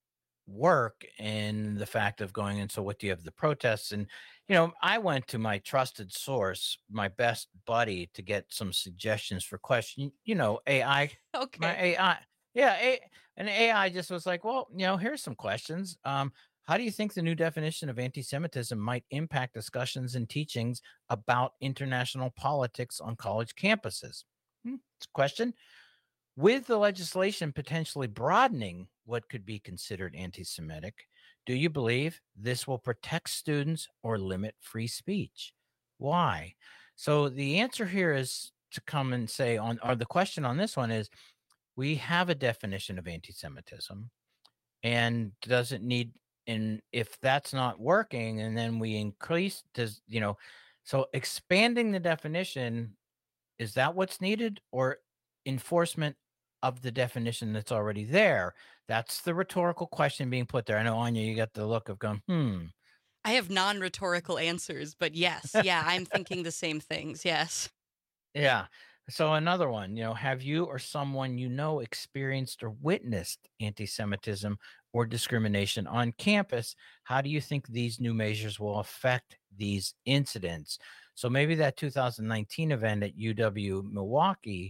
work in the fact of going in? So what do you have, the protests? And, you know, I went to my trusted source, my best buddy, to get some suggestions for question, you know, A I. Okay. My A I. Yeah. A, and A I just was like, well, you know, here's some questions. Um, how do you think the new definition of anti-Semitism might impact discussions and teachings about international politics on college campuses? Hmm, it's a question. With the legislation potentially broadening what could be considered anti-Semitic, do you believe this will protect students or limit free speech? Why? So the answer here is to come and say on, or the question on this one is, we have a definition of anti-Semitism, and does it need, and if that's not working, and then we increase, does, you know, so expanding the definition, is that what's needed, or enforcement of the definition that's already there? That's the rhetorical question being put there. I know, Anya, you got the look of going, hmm. I have non-rhetorical answers, but yes, yeah, I'm thinking the same things. Yes. Yeah. So another one, you know, have you or someone you know experienced or witnessed anti-Semitism or discrimination on campus? How do you think these new measures will affect these incidents? So maybe that two thousand nineteen event at U W Milwaukee,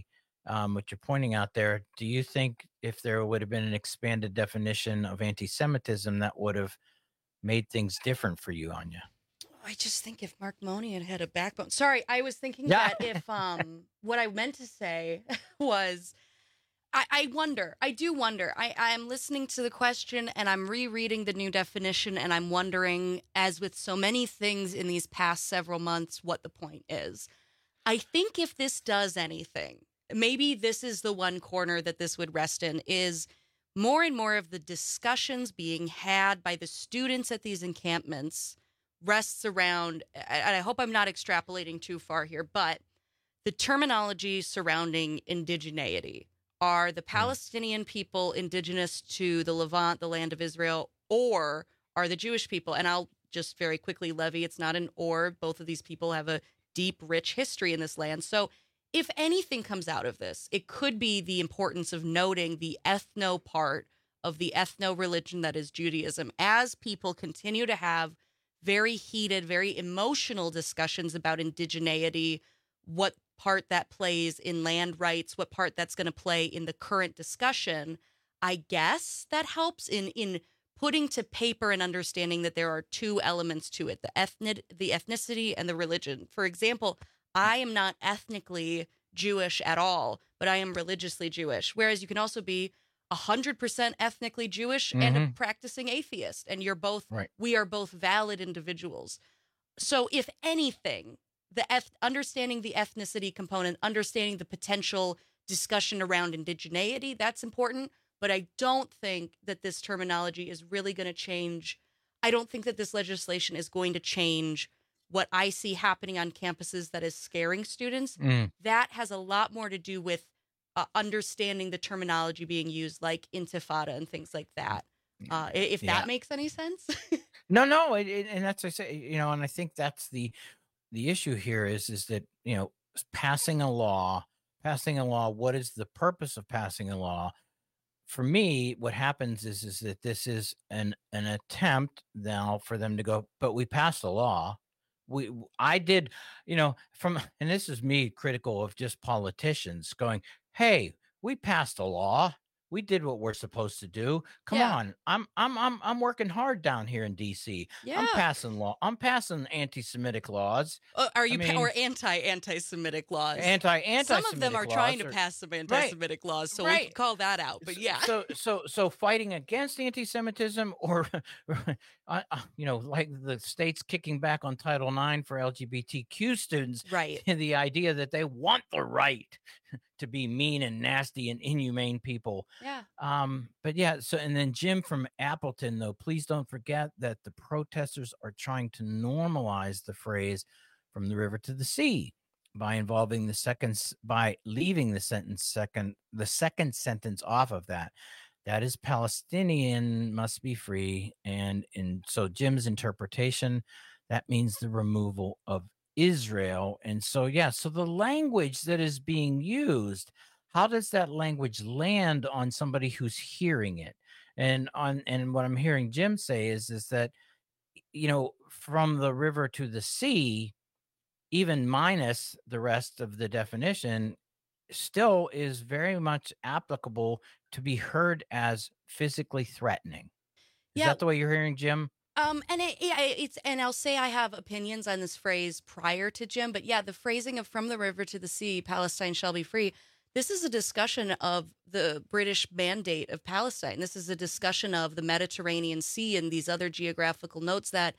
um, what you're pointing out there. Do you think if there would have been an expanded definition of anti-Semitism, that would have made things different for you, Anya? I just think if Mark Money had had a backbone. Sorry, I was thinking Yeah. that if um, what I meant to say was, I, I wonder, I do wonder. I, I'm listening to the question and I'm rereading the new definition and I'm wondering, as with so many things in these past several months, what the point is. I think if this does anything, maybe this is the one corner that this would rest in, is more and more of the discussions being had by the students at these encampments rests around, and I hope I'm not extrapolating too far here, but the terminology surrounding indigeneity. Are the Palestinian people indigenous to the Levant, the land of Israel, or are the Jewish people? And I'll just very quickly levy, it's not an or. Both of these people have a deep, rich history in this land. So if anything comes out of this, it could be the importance of noting the ethno part of the ethno religion that is Judaism, as people continue to have very heated, very emotional discussions about indigeneity, what part that plays in land rights, what part that's going to play in the current discussion. I guess that helps in in putting to paper and understanding that there are two elements to it, the ethnic, the ethnicity and the religion. For example, I am not ethnically Jewish at all, but I am religiously Jewish, whereas you can also be one hundred percent ethnically Jewish and a Mhm. practicing atheist, and you're both, Right. we are both valid individuals. So if anything, the eth- understanding the ethnicity component, understanding the potential discussion around indigeneity, that's important. But I don't think that this terminology is really going to change. I don't think that this legislation is going to change what I see happening on campuses that is scaring students. Mm. That has a lot more to do with uh, understanding the terminology being used, like intifada and things like that. Uh, i- if Yeah. that makes any sense. No, no, it, it, and that's I say, you know, and I think that's the the issue here is is that, you know, passing a law, passing a law. What is the purpose of passing a law? For me, what happens is is that this is an an attempt now for them to go, but we passed a law. We I did, you know, from and this is me critical of just politicians going, hey, we passed a law. We did what we're supposed to do. Come Yeah. on. I'm I'm I'm I'm working hard down here in D C. I'm Yeah. passing law. I'm passing anti-Semitic laws. Uh, are I you pa- mean, or anti anti-Semitic laws? anti anti Some of them are trying to pass some anti-Semitic laws, so we right. can call that out. But yeah, So so so fighting against anti-Semitism, or uh, uh, you know, like the states kicking back on Title nine for L G B T Q students, right? And the idea that they want the right to be mean and nasty and inhumane people. Yeah. Um, but yeah, so and then Jim from Appleton, though, please don't forget that the protesters are trying to normalize the phrase from the river to the sea by involving the second s- by leaving the sentence second the second sentence off of that. That is Palestinian must be free. And in so Jim's interpretation, that means the removal of Israel. And so, yeah, so the language that is being used, how does that language land on somebody who's hearing it? And on and what I'm hearing Jim say is is that, you know, from the river to the sea, even minus the rest of the definition, still is very much applicable to be heard as physically threatening. Is Yeah. that the way you're hearing Jim? Um, and it, yeah, it's and I'll say I have opinions on this phrase prior to Jim, but yeah, the phrasing of "from the river to the sea, Palestine shall be free." This is a discussion of the British mandate of Palestine. This is a discussion of the Mediterranean Sea and these other geographical notes that,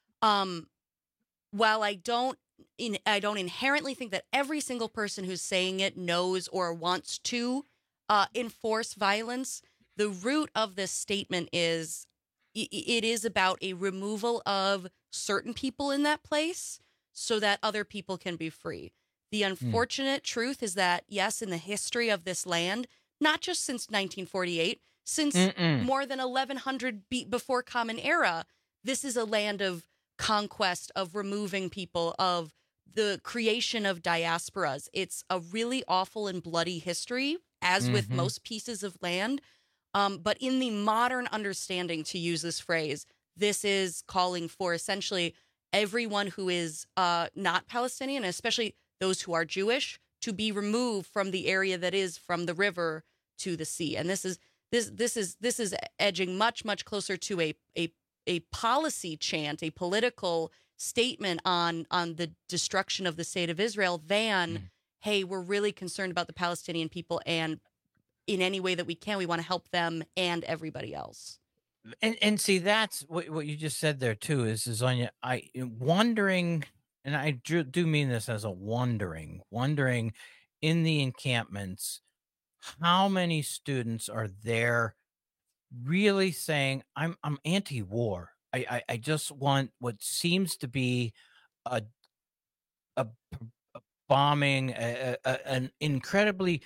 um, while I don't, in, I don't inherently think that every single person who's saying it knows or wants to uh, enforce violence. The root of this statement is i- i- it is about a removal of certain people in that place so that other people can be free. The unfortunate truth is that, yes, in the history of this land, not just since nineteen forty-eight, since Mm-mm. more than eleven hundred be- before Common Era, this is a land of conquest, of removing people, of the creation of diasporas. It's a really awful and bloody history, as with Mhm. most pieces of land. Um, but in the modern understanding, to use this phrase, this is calling for essentially everyone who is uh, not Palestinian, especially those who are Jewish, to be removed from the area that is from the river to the sea. And this is this this is this is edging much, much closer to a a a policy chant, a political statement on on the destruction of the state of Israel than, mm. hey, we're really concerned about the Palestinian people, and in any way that we can, we want to help them and everybody else. And and see, that's what what you just said there too. Is is on I wondering, and I do, do mean this as a wondering, wondering in the encampments, how many students are there really saying, I'm I'm anti-war. I, I, I just want what seems to be a a, a bombing, a, a, an incredibly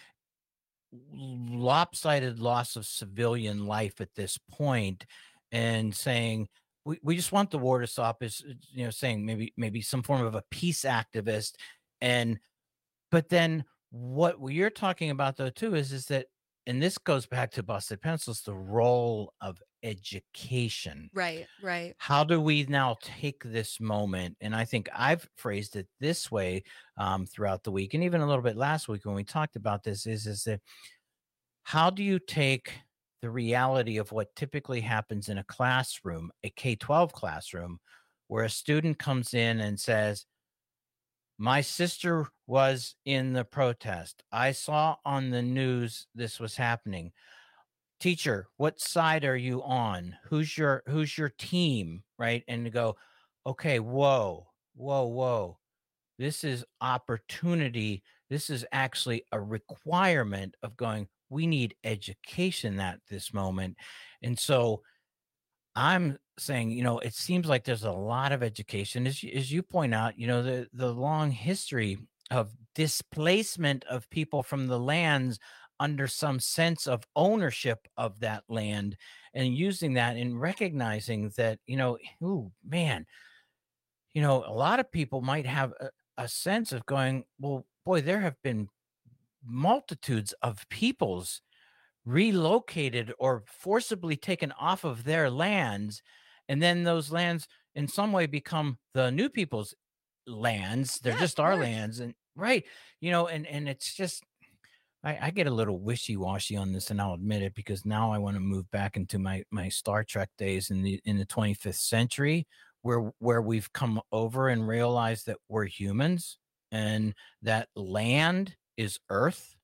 lopsided loss of civilian life at this point, and saying we, we just want the war to stop. Is, you know, saying maybe maybe some form of a peace activist. And but then what you're talking about though too is is that, and this goes back to Busted Pencils, the role of education. Right, right. How do we now take this moment? And I think I've phrased it this way um, throughout the week, and even a little bit last week when we talked about this, is, is that how do you take the reality of what typically happens in a classroom, a K twelve classroom, where a student comes in and says, my sister was in the protest. I saw on the news this was happening. Teacher, what side are you on? Who's your who's your team? Right? And to go, okay, whoa, whoa, whoa. This is opportunity. This is actually a requirement of going, we need education at this moment. And so I'm saying, you know, it seems like there's a lot of education, as you, as you point out, you know, the, the long history of displacement of people from the lands under some sense of ownership of that land, and using that and recognizing that, you know, ooh, man, you know, a lot of people might have a, a sense of going, well, boy, there have been multitudes of peoples relocated or forcibly taken off of their lands, and then those lands in some way become the new people's lands. They're Yeah, just of our course. lands. And right, you know, and and it's just I, I get a little wishy-washy on this, and I'll admit it, because now I want to move back into my my Star Trek days in the in the twenty-fifth century, where where we've come over and realized that we're humans and that land is Earth.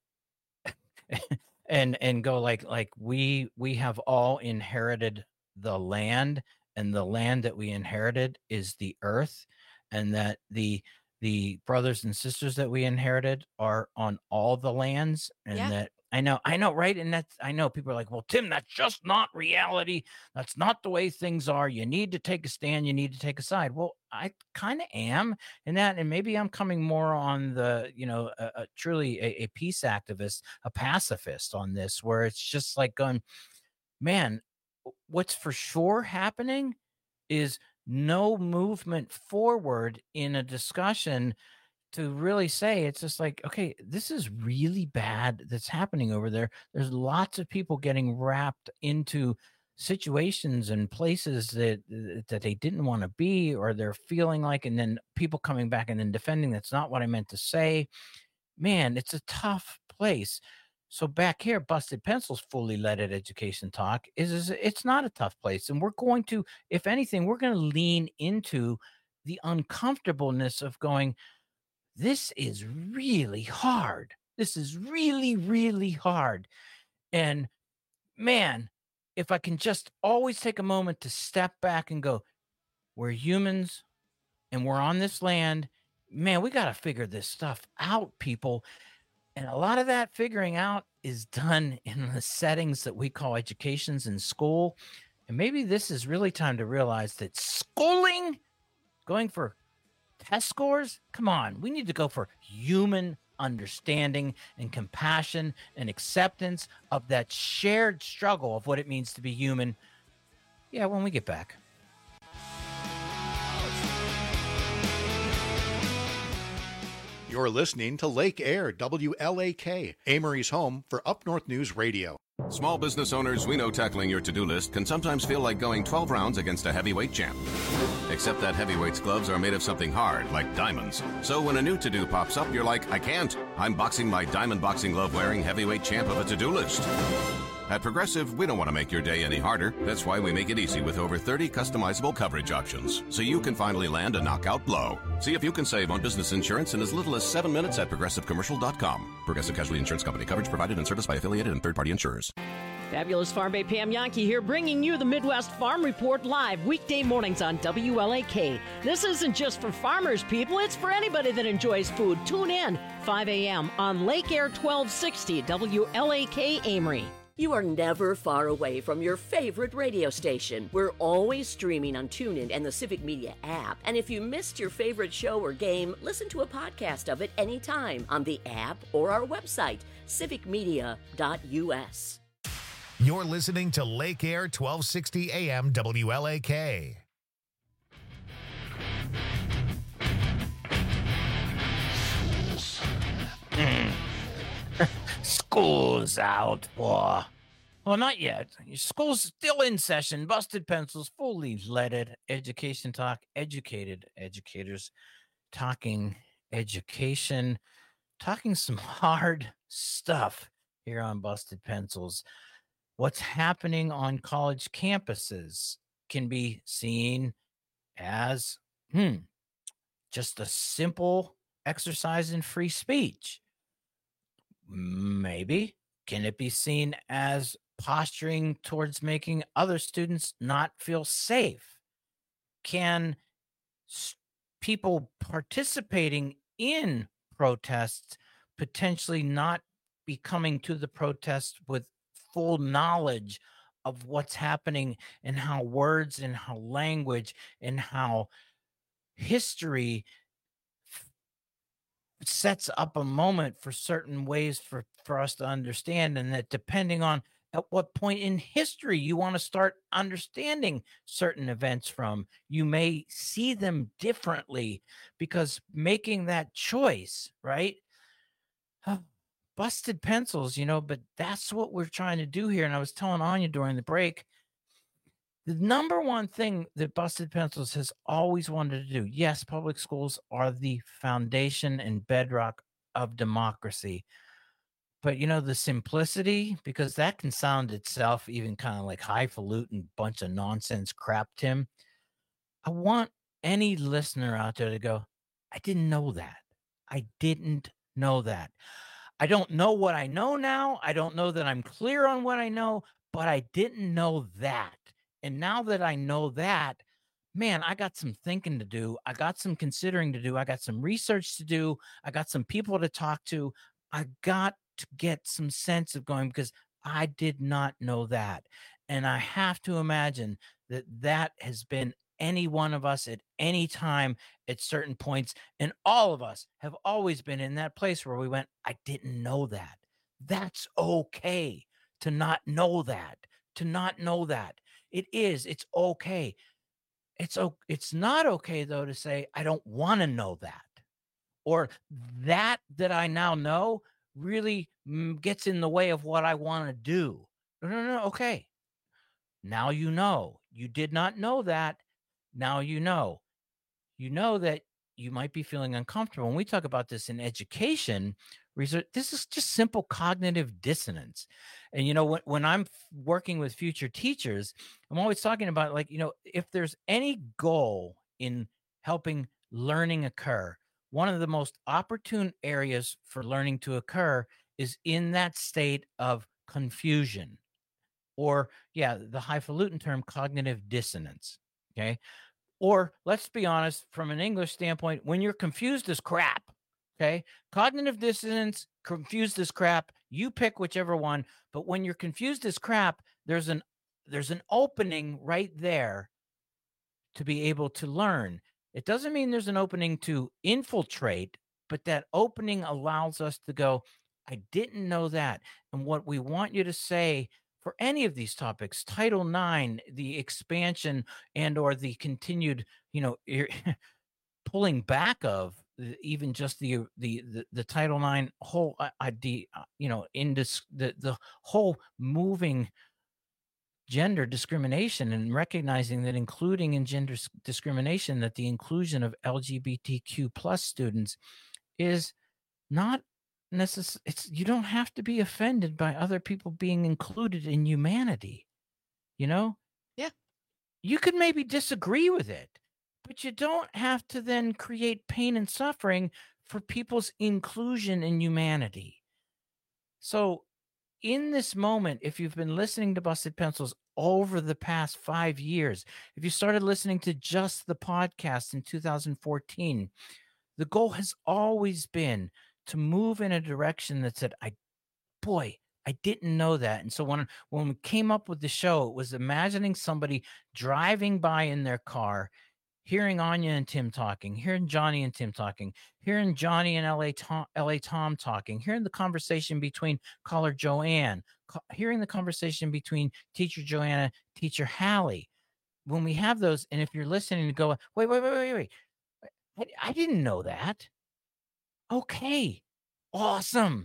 and and go like like we we have all inherited the land, and the land that we inherited is the earth, and that the the brothers and sisters that we inherited are on all the lands. And Yeah. that I know I know right and that's I know people are like, well, Tim, that's just not reality. That's not the way things are. You need to take a stand. You need to take a side. Well, I kind of am in that, and maybe I'm coming more on the, you know, a, a truly a, a peace activist, a pacifist on this, where it's just like going, man, what's for sure happening is no movement forward in a discussion to really say, it's just like, okay, this is really bad that's happening over there. There's lots of people getting wrapped into situations and places that that they didn't want to be, or they're feeling like, and then people coming back and then defending, that's not what I meant to say. Man, it's a tough place. So back here, Busted Pencils Fully Leaded Education Talk is, is it's not a tough place. And we're going to, if anything, we're going to lean into the uncomfortableness of going, this is really hard. This is really, really hard. And man, if I can just always take a moment to step back and go, we're humans and we're on this land, man, we got to figure this stuff out, people. And a lot of that figuring out is done in the settings that we call educations in school. And maybe this is really time to realize that schooling, going for test scores, come on, we need to go for human understanding and compassion and acceptance of that shared struggle of what it means to be human. Yeah, when we get back. You're listening to Lake Air, W L A K, Amory's home for Up North News Radio. Small business owners, we know tackling your to-do list can sometimes feel like going twelve rounds against a heavyweight champ. Except that Heavyweights gloves are made of something hard, like diamonds. So when a new to-do pops up, you're like, I can't. I'm boxing my diamond boxing glove wearing heavyweight champ of a to-do list. At Progressive, we don't want to make your day any harder. That's why we make it easy with over thirty customizable coverage options, so you can finally land a knockout blow. See if you can save on business insurance in as little as seven minutes at progressive commercial dot com. Progressive Casualty Insurance Company. Coverage provided and serviced by affiliated and third-party insurers. Fabulous Farm Bay Pam Yankee here, bringing you the Midwest Farm Report live weekday mornings on W L A K. This isn't just for farmers, people. It's for anybody that enjoys food. Tune in five a.m. on Lake Air twelve sixty W L A K Amory. You are never far away from your favorite radio station. We're always streaming on TuneIn and the Civic Media app. And if you missed your favorite show or game, listen to a podcast of it anytime on the app or our website, civic media dot u s. You're listening to Lake Air twelve sixty A M W L A K. Mm. School's out, boy. Well, not yet. Your school's still in session. Busted pencils, fully leaded. Education talk, educated educators talking education, talking some hard stuff here on Busted Pencils. What's happening on college campuses can be seen as, hmm, just a simple exercise in free speech. Maybe. Can it be seen as posturing towards making other students not feel safe? Can s- people participating in protests potentially not be coming to the protest with full knowledge of what's happening and how words and how language and how history sets up a moment for certain ways for, for us to understand, and that depending on at what point in history you want to start understanding certain events from, you may see them differently, because making that choice, right? Busted pencils, you know, but that's what we're trying to do here. And I was telling Anya during the break, the number one thing that Busted Pencils has always wanted to do, yes, public schools are the foundation and bedrock of democracy. But, you know, the simplicity, because that can sound itself even kind of like highfalutin bunch of nonsense crap, Tim. I want any listener out there to go, I didn't know that. I didn't know that. I don't know what I know now. I don't know that I'm clear on what I know, but I didn't know that. And now that I know that, man, I got some thinking to do. I got some considering to do. I got some research to do. I got some people to talk to. I got to get some sense of going, because I did not know that. And I have to imagine that that has been any one of us at any time at certain points. And all of us have always been in that place where we went, I didn't know that. That's okay to not know that, to not know that. It is. It's okay. It's it's not okay, though, to say, I don't want to know that. Or that that I now know really gets in the way of what I want to do. No, no, no. Okay. Now you know. You did not know that. Now you know. You know that you might be feeling uncomfortable. When we talk about this in education research, this is just simple cognitive dissonance. And, you know, when, when I'm working with future teachers, I'm always talking about, like, you know, if there's any goal in helping learning occur, one of the most opportune areas for learning to occur is in that state of confusion, or, yeah, the highfalutin term, cognitive dissonance. Okay. Or let's be honest, from an English standpoint, when you're confused as crap, okay, cognitive dissonance, confused as crap, you pick whichever one. But when you're confused as crap, there's an there's an opening right there to be able to learn. It doesn't mean there's an opening to infiltrate, but that opening allows us to go, I didn't know that. And what we want you to say for any of these topics, Title nine, the expansion and or the continued, you know, pulling back of even just the the the, the Title nine whole idea, you know, in this the the whole moving gender discrimination and recognizing that including in gender discrimination, that the inclusion of L G B T Q plus students is not necessary. It's, you don't have to be offended by other people being included in humanity. You know? Yeah. You could maybe disagree with it, but you don't have to then create pain and suffering for people's inclusion in humanity. So in this moment, if you've been listening to Busted Pencils over the past five years, if you started listening to just the podcast in two thousand fourteen, the goal has always been to move in a direction that said, I, boy, I didn't know that. And so when, when we came up with the show, it was imagining somebody driving by in their car, hearing Anya and Tim talking, hearing Johnny and Tim talking, hearing Johnny and L A Tom, L A Tom talking, hearing the conversation between caller Joanne, co- hearing the conversation between teacher Joanna, teacher Hallie. When we have those, and if you're listening to go, wait, wait, wait, wait, wait, I, I didn't know that. Okay, awesome.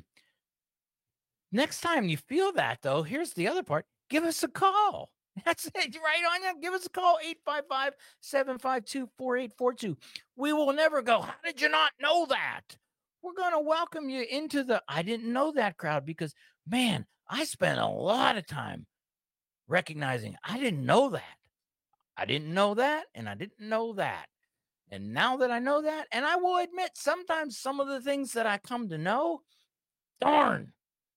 Next time you feel that, though, here's the other part. Give us a call. That's it, right, Anya? Give us a call, eight five five, seven five two, four eight four two. We will never go, how did you not know that? We're going to welcome you into the I didn't know that crowd because, man, I spent a lot of time recognizing I didn't know that. I didn't know that, and I didn't know that. And now that I know that, and I will admit, sometimes some of the things that I come to know, darn.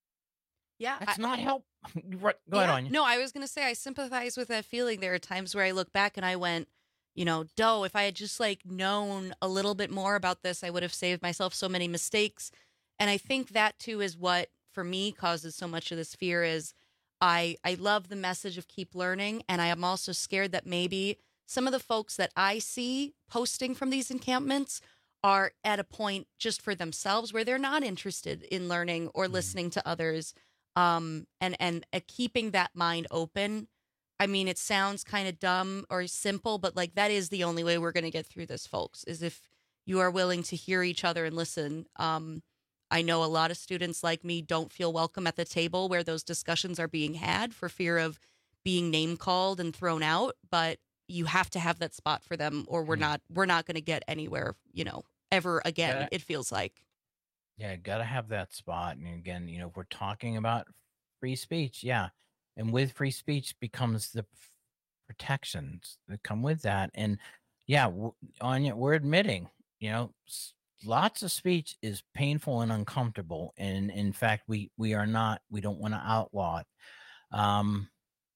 Yeah. That's I, not help. Go yeah, ahead, Anya. No, I was going to say, I sympathize with that feeling. There are times where I look back and I went, you know, Doe, if I had just like known a little bit more about this, I would have saved myself so many mistakes. And I think that too is what, for me, causes so much of this fear is I, I love the message of keep learning. And I am also scared that maybe some of the folks that I see posting from these encampments are at a point just for themselves where they're not interested in learning or listening to others. Um, and, and uh, keeping that mind open. I mean, it sounds kind of dumb or simple, but like that is the only way we're going to get through this, folks, is if you are willing to hear each other and listen. Um, I know a lot of students like me don't feel welcome at the table where those discussions are being had for fear of being name called and thrown out, but you have to have that spot for them or we're not, we're not going to get anywhere, you know, ever again. Yeah. It feels like. Yeah, gotta have that spot. And again, you know, if we're talking about free speech, yeah. And with free speech becomes the protections that come with that. And yeah, w- Anya, we're admitting, you know, s- lots of speech is painful and uncomfortable. And in fact, we we are not, we don't want to outlaw it. Um,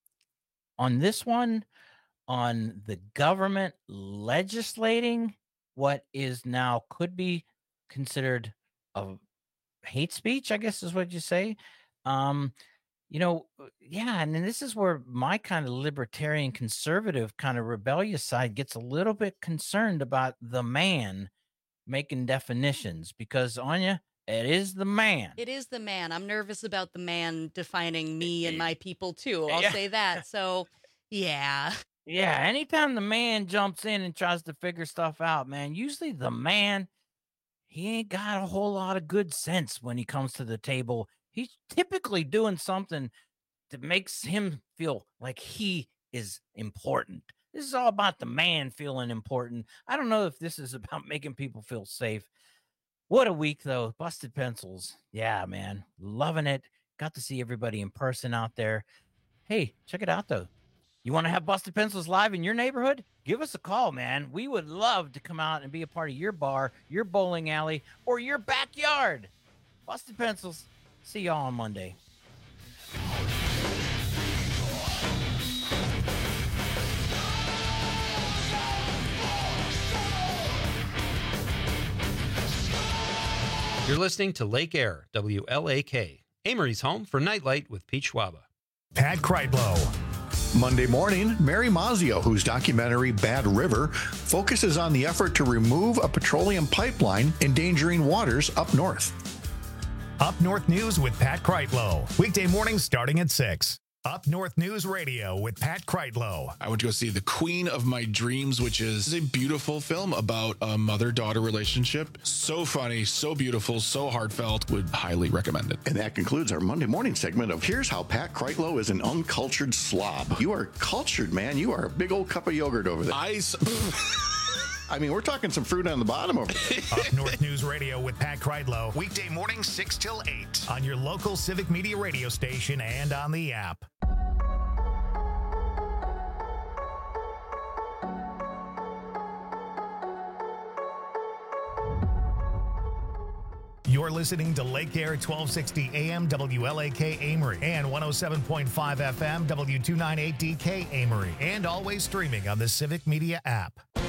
on this one, on the government legislating what is now could be considered of hate speech, I guess is what you say. Um, you know, yeah, and then this is where my kind of libertarian conservative kind of rebellious side gets a little bit concerned about the man making definitions because, Anya, it is the man. It is the man. I'm nervous about the man defining me and my people too. I'll Yeah. say that. So, yeah. Yeah, anytime the man jumps in and tries to figure stuff out, man, usually the man, he ain't got a whole lot of good sense when he comes to the table. He's typically doing something that makes him feel like he is important. This is all about the man feeling important. I don't know if this is about making people feel safe. What a week, though. Busted Pencils. Yeah, man. Loving it. Got to see everybody in person out there. Hey, check it out, though. You want to have Busted Pencils live in your neighborhood? Give us a call, man. We would love to come out and be a part of your bar, your bowling alley, or your backyard. Busted Pencils. See y'all on Monday. You're listening to Lake Air, W L A K, Amory's home for Nightlight with Pete Schwaba. Pat Kreitlow. Monday morning, Mary Mazio, whose documentary Bad River focuses on the effort to remove a petroleum pipeline endangering waters up north. Up North News with Pat Kreitlow. Weekday mornings starting at six. Up North News Radio with Pat Kreitlow. I went to go see The Queen of My Dreams, which is a beautiful film about a mother-daughter relationship. So funny, so beautiful, so heartfelt. Would highly recommend it. And that concludes our Monday morning segment of Here's How Pat Kreitlow is an Uncultured Slob. You are cultured, man. You are a big old cup of yogurt over there. I... I mean, we're talking some fruit on the bottom over there. Up North News Radio with Pat Kreitlow. Weekday mornings six till eight on your local Civic Media radio station and on the app. You're listening to Lake Air twelve sixty A M W L A K Amory and one oh seven point five F M W two ninety-eight D K Amory, and always streaming on the Civic Media app.